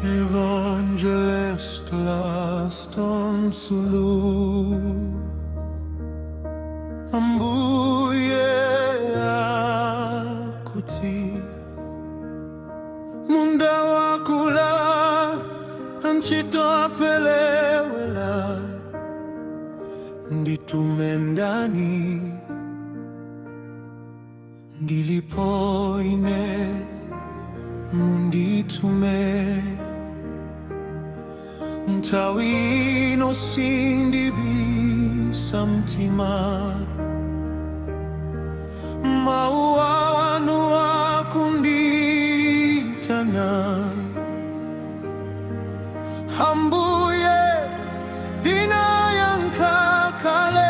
Evangelist laston sulu ambuye akuti munda wakula anchito apelewela nditume ndani ndilipoine munditume Ntawino sindibisa mtima Maua wanu wakunditana Hambuye dina yankakale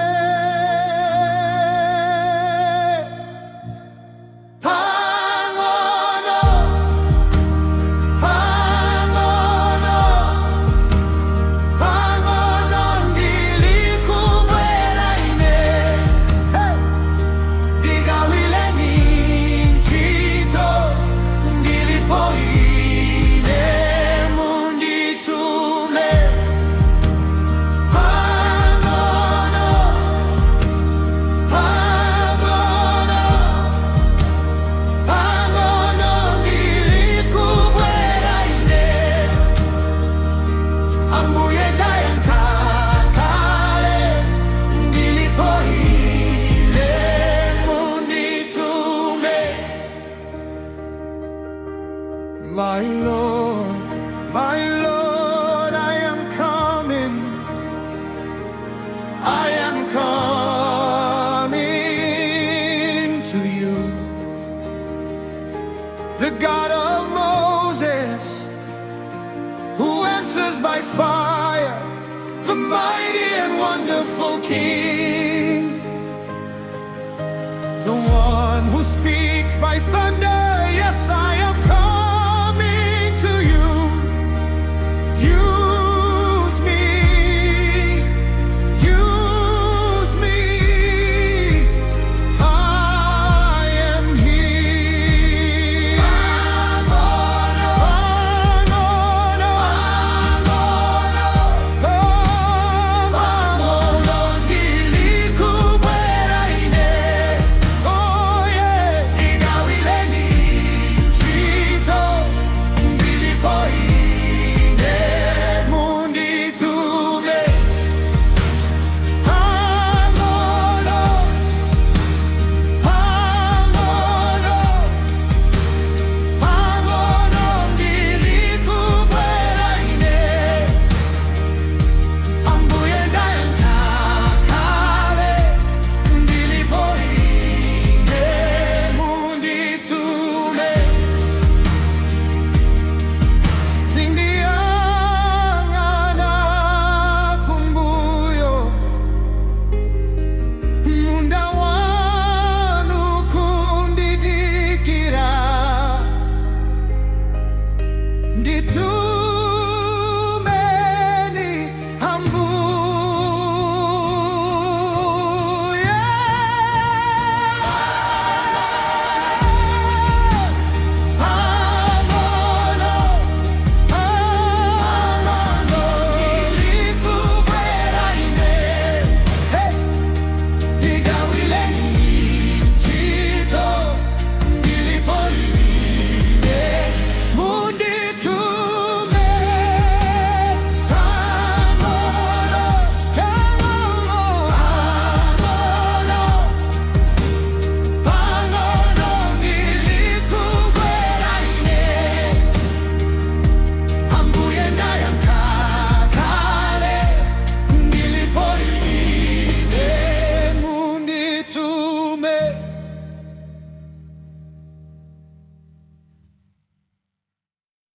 My Lord, I am coming. I am coming to you. The God of Moses, who answers by fire, the mighty and wonderful King, the one who speaks by thunder